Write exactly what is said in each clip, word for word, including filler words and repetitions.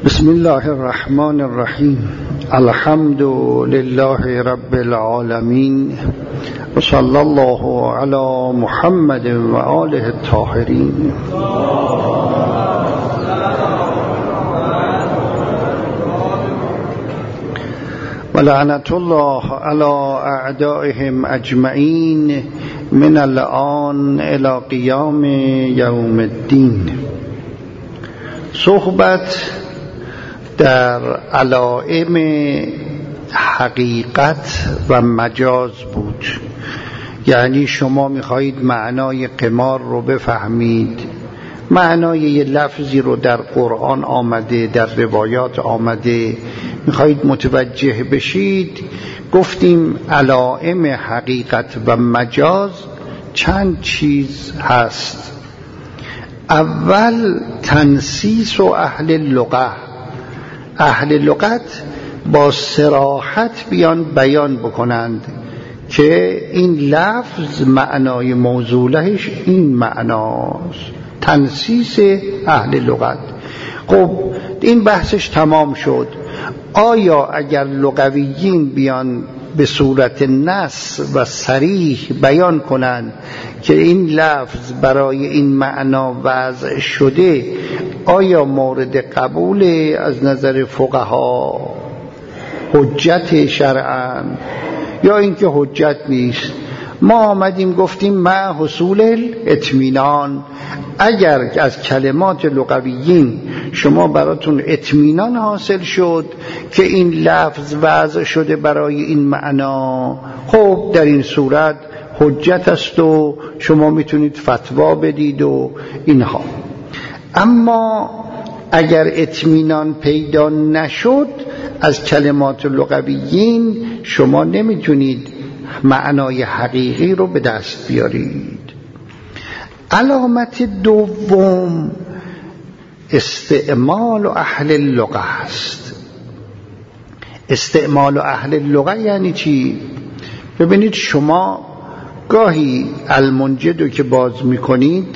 بسم الله الرحمن الرحیم. الحمد لله رب العالمین و صلی الله علی محمد و آله الطاهرین. و لعنت الله علی اعدائهم اجمعین من الآن الی قیام یوم الدین. صحبت در علائم حقیقت و مجاز بود. یعنی شما میخواهید معنای قمار رو بفهمید، معنای یه لفظی رو در قرآن آمده، در روایات آمده، میخواهید متوجه بشید. گفتیم علائم حقیقت و مجاز چند چیز هست. اول تنسیس و اهل لغه. اهل لغت با صراحت بیان بیان بکنند که این لفظ معنای موضوعش این معناست. تنسیس اهل لغت. خب این بحثش تمام شد. آیا اگر لغویین بیان به صورت نص و صریح بیان کنند که این لفظ برای این معنا وضع شده، آیا مورد قبول از نظر فقها، حجت شرعاً، یا اینکه حجت نیست؟ ما آمدیم گفتیم مع حصول الاطمینان. اگر از کلمات لغویین شما براتون اطمینان حاصل شد که این لفظ وضع شده برای این معنا، خب در این صورت حجت است و شما میتونید فتوا بدید و اینها. اما اگر اطمینان پیدا نشد از کلمات لغویین، شما نمیتونید معنای حقیقی رو به دست بیارید. علامت دوم استعمال اهل اللغه است. استعمال اهل اللغه یعنی چی؟ ببینید شما گاهی المنجد رو که باز میکنید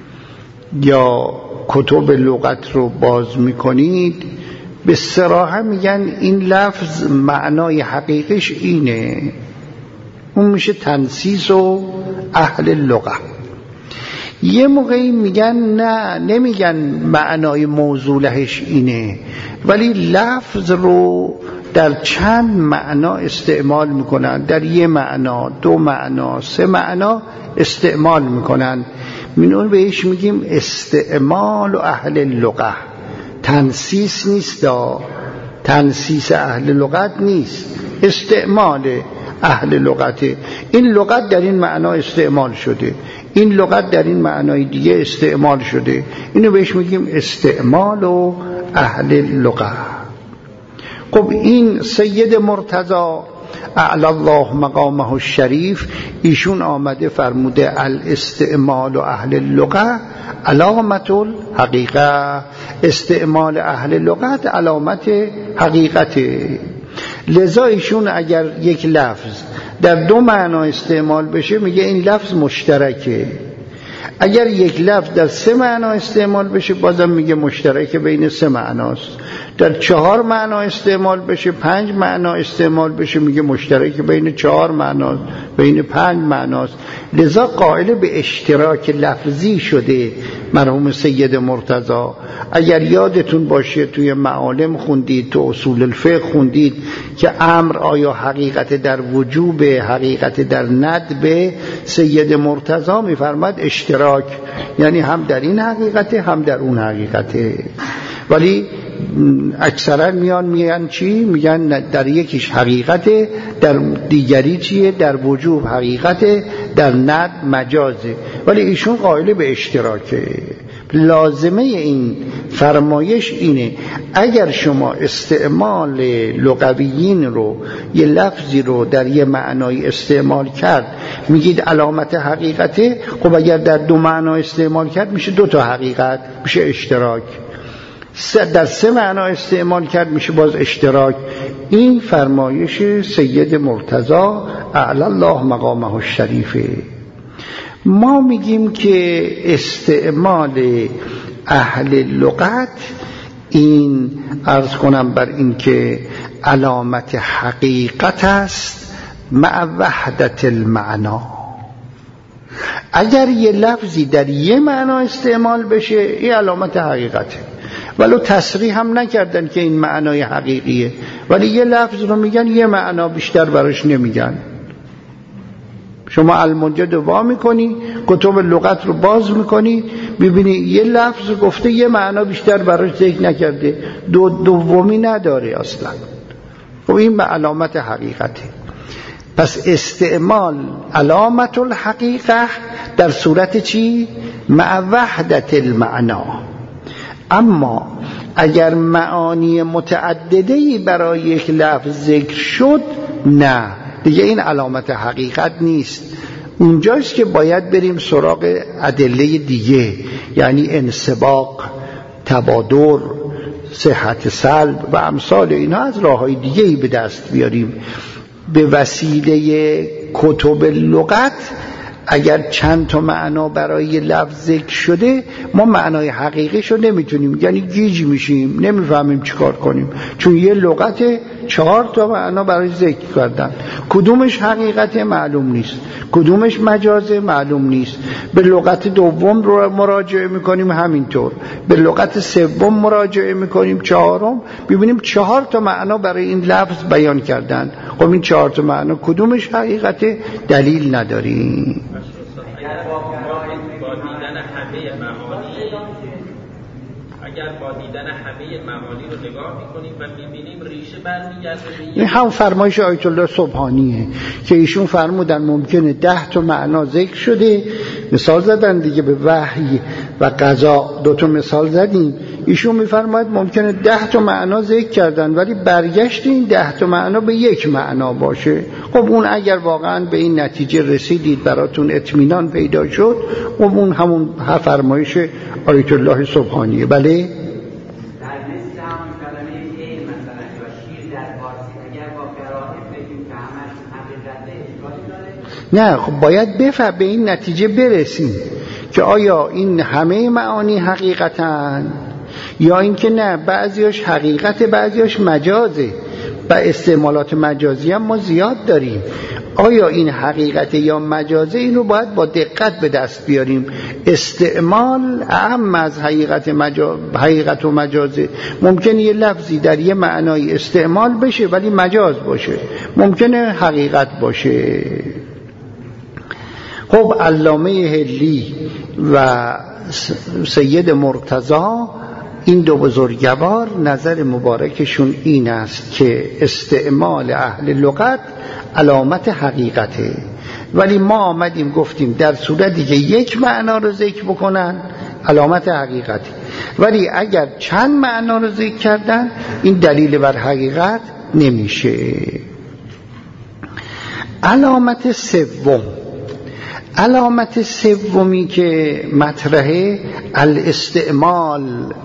یا کتب لغت رو باز میکنید، به صراحت میگن این لفظ معنای حقیقیش اینه. اون میشه تنسیس و اهل اللغه. یه موقعی میگن نه، نمیگن معنای موضوعش اینه، ولی لفظ رو در چند معنا استعمال میکنن. در یه معنا، دو معنا، سه معنا استعمال میکنن. من اون بهش میگیم استعمال و اهل اللغه. تنسیس نیست، دا تنسیس اهل لغت نیست، استعمال اهل لغته. این لغت در این معنا استعمال شده، این لغت در این معنای دیگه استعمال شده. اینو بهش میگیم استعمال و اهل لغه. خب این سید مرتضی اعلی الله مقامه الشریف، ایشون آمده فرموده الاستعمال و اهل اللغه علامت الحقیقه. استعمال اهل لغت علامت حقیقته. لذا ایشون اگر یک لفظ در دو معنا استعمال بشه میگه این لفظ مشترکه. اگر یک لفظ در سه معنا استعمال بشه بازم میگه مشترک بین سه معناست. در چهار معنا استعمال بشه، پنج معنا استعمال بشه، میگه مشترک بین چهار معناست، بین پنج معناست. لذا قائل به اشتراک لفظی شده مرحوم سید مرتضی. اگر یادتون باشه توی معالم خوندید، تو اصول الفقه خوندید که امر آیا حقیقت در وجوب، حقیقت در ندب، سید مرتضی میفرماد اشتراک، یعنی هم در این حقیقته هم در اون حقیقته. ولی اکثرا میان میگن چی؟ میگن در یکیش حقیقته، در دیگری چیه؟ در وجوب حقیقته، در ند مجازه. ولی ایشون قائل به اشتراکه. لازمه این فرمایش اینه اگر شما استعمال لغویین رو، یه لفظی رو در یه معنای استعمال کرد میگید علامت حقیقته، خب اگر در دو معنا استعمال کرد میشه دو تا حقیقت، میشه اشتراک. در سه معنا استعمال کرد میشه باز اشتراک. این فرمایش سید مرتضی اعلی الله مقامه الشریفه. ما میگیم که استعمال اهل لغت این عرض کنم بر این که علامت حقیقت است مع وحدت المعنا. اگر یه لفظی در یه معنا استعمال بشه این علامت حقیقته، ولو تصریح هم نکردن که این معنای حقیقیه، ولی یه لفظ رو میگن یه معنا بیشتر براش نمیگن. شما المنجد رو وا میکنی، کتب لغت رو باز میکنی، ببینی یه لفظ گفته یه معنا بیشتر براش ذکر نکرده، دو دومی نداره اصلا. خب این به علامت حقیقته. پس استعمال علامت الحقیقه در صورت چی؟ مع وحدت المعنا. اما اگر معانی متعدده‌ای برای یک لفظ ذکر شد، نه دیگه این علامت حقیقت نیست. اونجاست که باید بریم سراغ ادله دیگه، یعنی انسباق، تبادر، صحت سلب و امثال اینها، از راه‌های دیگه‌ای به دست بیاریم. به وسیله کتب لغت اگر چند تا معنا برای لفظ ذکر شده، ما معنای حقیقیشو نمیتونیم، یعنی گیج میشیم، نمیفهمیم چیکار کنیم، چون یه لغت چهار تا معنا برای ذکر کردن، کدومش حقیقت معلوم نیست، کدومش مجازه معلوم نیست. به لغت دوم رو مراجعه میکنیم همینطور، به لغت سوم مراجعه میکنیم، چهارم ببینیم چهار تا معنا برای این لفظ بیان کردن. خب این چهار تا معنا کدومش حقیقت؟ دلیل نداریم. اگر با دیدن همه معانی رو نگاه میکنیم و میبینیم ریشه برمیگرده به این هم فرمایش آیت الله سبحانیه که ایشون فرمودن ممکنه ده تا معنا ذکر شده، مثال زدن دیگه به وحی و قضا، دو تا مثال زدیم. ایشون میفرماید ممکنه ده تا معنا ذکر کردن ولی برگشت این ده تا معنا به یک معنا باشه. خب اون اگر واقعا به این نتیجه رسیدید، براتون اطمینان پیدا شد، خب اون همون فرمایش آیت الله سبحانیه. بله نه، خب باید بفهم به این نتیجه برسیم که آیا این همه معانی حقیقتن یا اینکه نه بعضیاش حقیقت بعضیاش مجازه و استعمالات مجازی هم ما زیاد داریم. آیا این حقیقت یا مجازه؟ اینو باید با دقت به دست بیاریم. استعمال اهم از حقیقت, مجا... حقیقت و مجازه. ممکنه یه لفظی در یه معنای استعمال بشه ولی مجاز باشه، ممکنه حقیقت باشه. خب علامه حلی و سید مرتضی، این دو بزرگوار، نظر مبارکشون این است که استعمال اهل لغت علامت حقیقته، ولی ما آمدیم گفتیم در صورتی که یک معنا رو ذکر بکنن علامت حقیقته، ولی اگر چند معنا رو ذکر کردن این دلیل بر حقیقت نمیشه. علامت سوم، علامت سومی که مطرحه الاستعمال.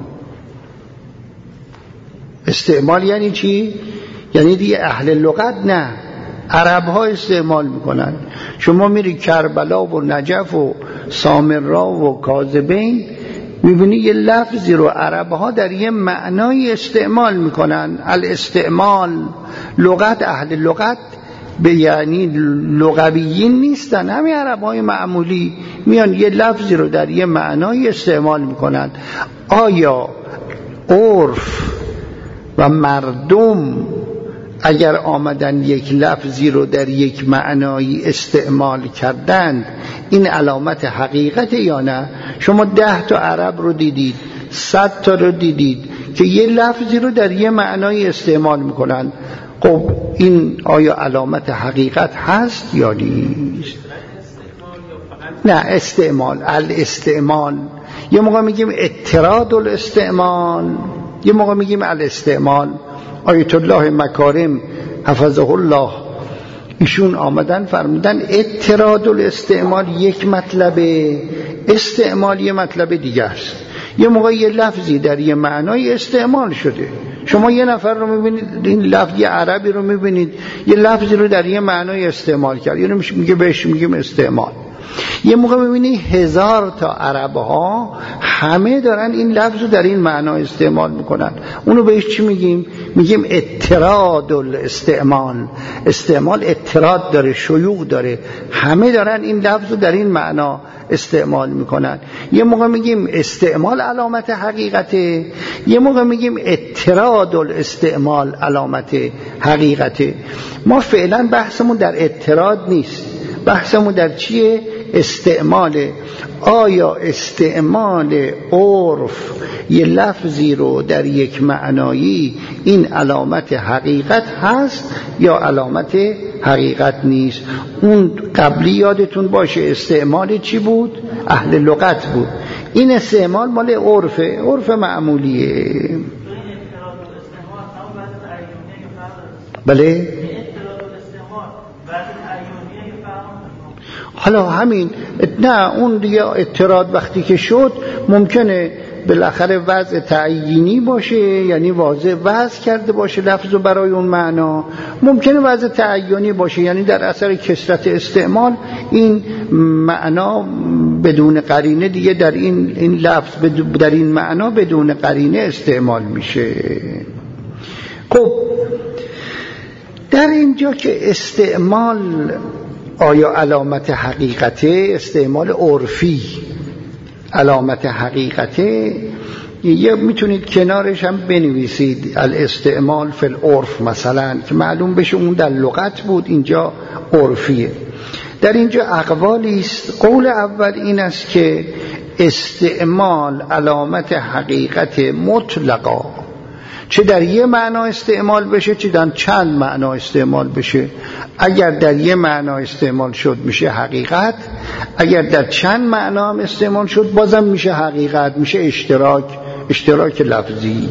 استعمال یعنی چی؟ یعنی دیگه اهل لغت نه، عرب ها استعمال میکنن. شما میری کربلا و نجف و سامرا و کاذبین، میبینی یه لفظی رو عرب ها در یه معنای استعمال میکنن. الاستعمال لغت، اهل لغت به یعنی لغویین نیستن، همین عرب های معمولی میان یه لفظی رو در یه معنای استعمال میکنن. آیا عرف و مردم اگر آمدن یک لفظی رو در یک معنایی استعمال کردن این علامت حقیقت یا نه؟ شما ده تا عرب رو دیدید، صد تا رو دیدید که یه لفظی رو در یه معنایی استعمال میکنن. خب این آیا علامت حقیقت هست یا نیست؟ نه، استعمال، الاستعمال. یه موقع میگیم اطراد الاستعمال، یه موقع میگیم الاستعمال. آیت الله مکارم حفظه الله ایشون آمدن فرمودن اطراد الاستعمال یک مطلبه، استعمال یه مطلب دیگه است. یه موقع یه لفظی در یه معنای استعمال شده، شما یه نفر رو میبینید، این لفظ یه عربی رو میبینید یه لفظی رو در یه معنای استعمال کرد، یعنی میگه بهش میگیم استعمال. یه موقع میبینی هزار تا عرب ها همه دارن این لفظ رو در این معنا استعمال میکنن. اونو بهش چی میگیم؟ میگیم اطراد الاستعمال. استعمال اطراد داره، شیوع داره، همه دارن این لفظ رو در این معنا استعمال میکنن. یه موقع میگیم استعمال علامت حقیقته، یه موقع میگیم اطراد الاستعمال علامت حقیقته. ما فعلا بحثمون در اطراد نیست، بحثمون در چیه؟ استعماله. آیا استعمال عرف یه لفظی رو در یک معنایی این علامت حقیقت هست یا علامت حقیقت نیست؟ اون قبلی یادتون باشه استعمال چی بود؟ اهل لغت بود. این استعمال مال عرفه، عرف معمولیه. بله؟ حالا همین نه، اون دیگه اطراد وقتی که شد ممکنه بالاخره وضع تعیینی باشه، یعنی واضح وضع کرده باشه لفظو برای اون معنا. ممکنه وضع تعیینی باشه، یعنی در اثر کثرت استعمال این معنا بدون قرینه دیگه در این این لفظ در این معنا بدون قرینه استعمال میشه. خب در اینجا که استعمال آیا علامت حقیقته، استعمال عرفی علامت حقیقته، یا میتونید کنارش هم بنویسید الاستعمال فی العرف مثلا، که معلوم بشه اون در لغت بود، اینجا عرفیه. در اینجا اقوالی است. قول اول این است که استعمال علامت حقیقت مطلقا، چه در یه معنا استعمال بشه چه در چند معنا استعمال بشه. اگر در یه معنا استعمال شد میشه حقیقت، اگر در چند معنا هم استعمال شد بازم میشه حقیقت، میشه اشتراک اشتراک لفظی.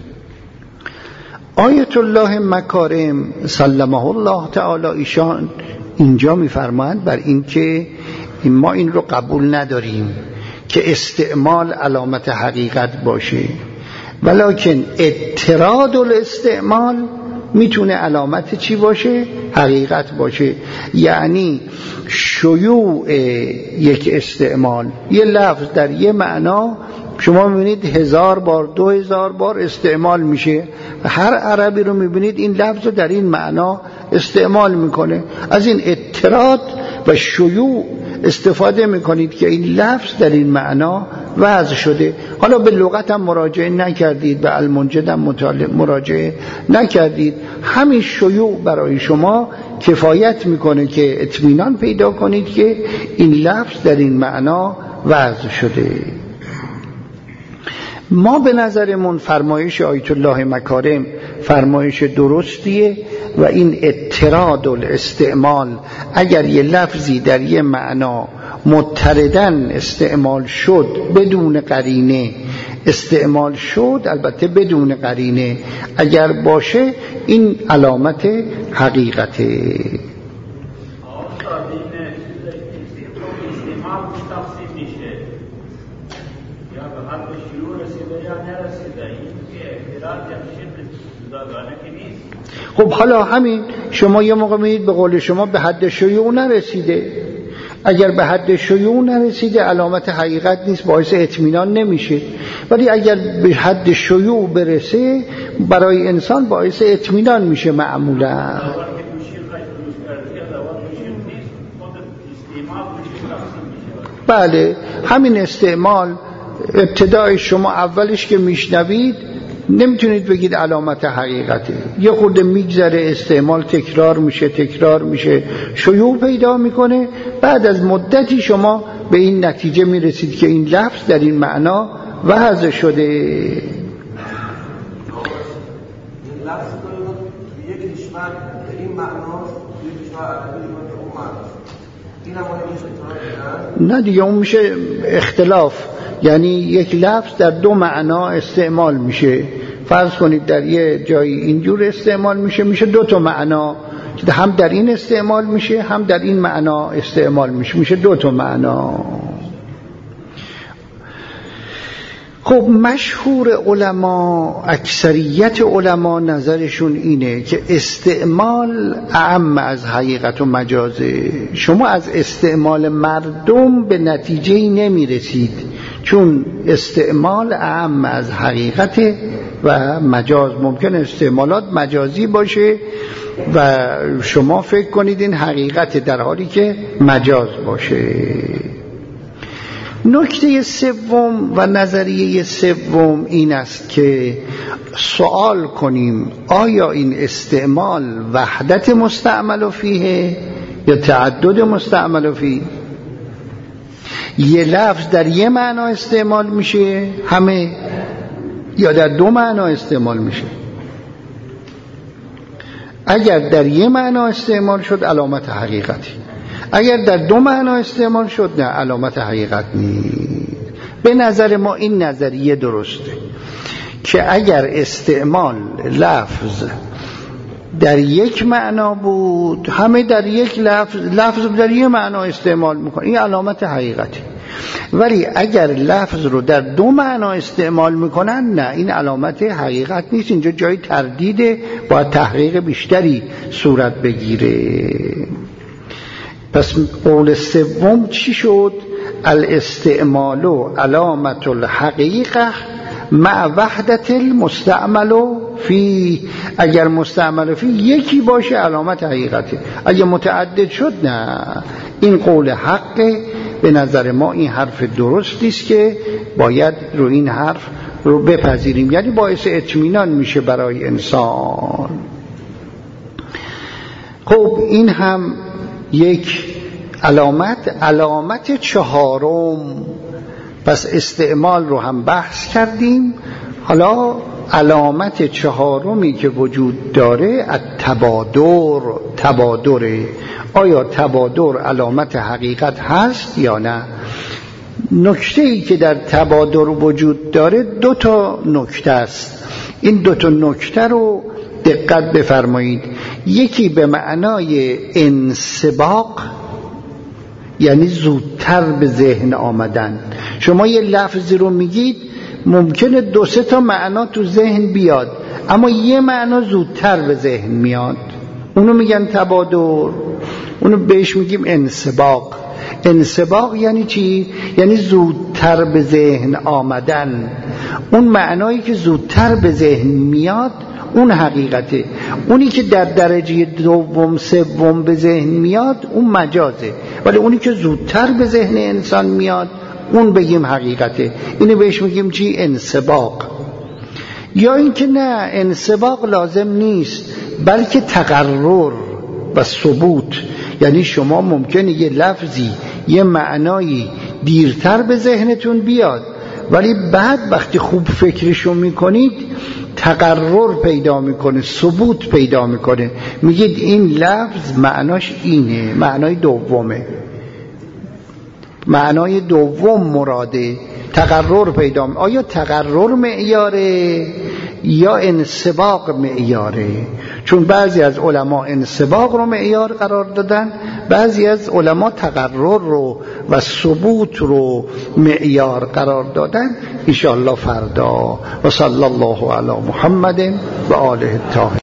آیت الله مکارم سلمه الله تعالی ایشان اینجا میفرمایند بر این که ما این رو قبول نداریم که استعمال علامت حقیقت باشه، ولکن اطراد الاستعمال میتونه علامت چی باشه؟ حقیقت باشه. یعنی شیوع یک استعمال، یه لفظ در یه معنا شما میبینید هزار بار دو هزار بار استعمال میشه، هر عربی رو میبینید این لفظ رو در این معنا استعمال میکنه. از این اطراد و شیوع استفاده میکنید که این لفظ در این معنا وضع شده. حالا به لغت هم مراجعه نکردید، به المنجد هم مراجعه نکردید، همین شیوع برای شما کفایت میکنه که اطمینان پیدا کنید که این لفظ در این معنا وضع شده. ما به نظرمون فرمایش آیت الله مکارم فرمایش درستیه و این اطراد الاستعمال اگر یه لفظی در یه معنا مضطردن استعمال شد، بدون قرینه استعمال شد، البته بدون قرینه اگر باشه، این علامت حقیقته. خب حالا همین شما یه موقع میدید به قول شما به حد شیوع نرسیده، اگر به حد شیوع نرسیده علامت حقیقت نیست، باعث اطمینان نمیشه. ولی اگر به حد شیوع برسه برای انسان باعث اطمینان میشه معمولا. بله همین استعمال ابتدای شما اولش که میشنوید نمیتونید بگید علامت حقیقته، یه خورده میگذره استعمال تکرار میشه تکرار میشه شیوع پیدا میکنه، بعد از مدتی شما به این نتیجه میرسید که این لفظ در این معنا وضع شده. این لفظ کنید یک کشور در این معنا یک کشور عربی در اون معنا، این هم نه دیگه اون میشه اختلاف، یعنی یک لفظ در دو معنا استعمال میشه. فرض کنید در یه جایی اینجور استعمال میشه، میشه دو تا معنا، هم در این استعمال میشه هم در این معنا استعمال میشه، میشه دو تا معنا. خب مشهور علما، اکثریت علما نظرشون اینه که استعمال اعم از حقیقت و مجازه. شما از استعمال مردم به نتیجه نمی رسید، چون استعمال اعم از حقیقت و مجاز. ممکن استعمالات مجازی باشه و شما فکر کنید این حقیقت در حالی که مجاز باشه. نکته سوم و نظریه سوم این است که سوال کنیم آیا این استعمال وحدت مستعمل فیه یا تعدد مستعمل فیه؟ یه لفظ در یه معنا استعمال میشه همه، یا در دو معنا استعمال میشه؟ اگر در یه معنا استعمال شد علامت حقیقتی، اگر در دو معنا استعمال شد نه علامت حقیقت نیست. به نظر ما این نظریه درسته که اگر استعمال لفظ در یک معنا بود، همه در یک لفظ لفظ در یک معنا استعمال میکنه، این علامت حقیقتی. ولی اگر لفظ رو در دو معنا استعمال میکنن نه، این علامت حقیقت نیست. اینجا جای تردیده، باید تحقیق بیشتری صورت بگیره. پس قول سوم چی شد؟ الاستعمال علامت الحقیقه مع وحدت المستعمل فی. اگر مستعمل فی یکی باشه علامت حقیقته، اگر متعدد شد نه. این قول حقه. به نظر ما این حرف درستی است که باید رو این حرف رو بپذیریم، یعنی باعث اطمینان میشه برای انسان. خب این هم یک علامت. علامت چهارم، پس استعمال رو هم بحث کردیم، حالا علامت چهارمی که وجود داره التبادر. تبادره، آیا تبادر علامت حقیقت هست یا نه؟ نکته ای که در تبادر وجود داره دو تا نکته است. این دو تا نکته رو دقت بفرمایید. یکی به معنای انسباق، یعنی زودتر به ذهن آمدن. شما یه لفظی رو میگید، ممکنه دو سه تا معنا تو ذهن بیاد، اما یه معنا زودتر به ذهن میاد، اونو میگن تبادر. اونو بهش میگیم انسباق. انسباق یعنی چی؟ یعنی زودتر به ذهن آمدن. اون معنایی که زودتر به ذهن میاد اون حقیقته. اونی که در درجه دوم سوم به ذهن میاد اون مجازه، ولی اونی که زودتر به ذهن انسان میاد اون بگیم حقیقته. اینو بهش میگیم چی؟ انسباق. یا اینکه نه، انسباق لازم نیست، بلکه تقرر و ثبوت. یعنی شما ممکنه یه لفظی یه معنایی دیرتر به ذهنتون بیاد، ولی بعد وقتی خوب فکرشو میکنید تقرر پیدا میکنه، ثبوت پیدا میکنه، میگید این لفظ معناش اینه، معنای دومه، معنای دوم مراده. تقرر پیدا میکنه. آیا تقرر معیاره یا انسباق معیاره؟ چون بعضی از علما انسباق رو معیار قرار دادن، بعضی از علما تقرر رو و ثبوت رو معیار قرار دادن. ان شاء الله فردا. و صلی الله علی محمد و آله الطاهرین.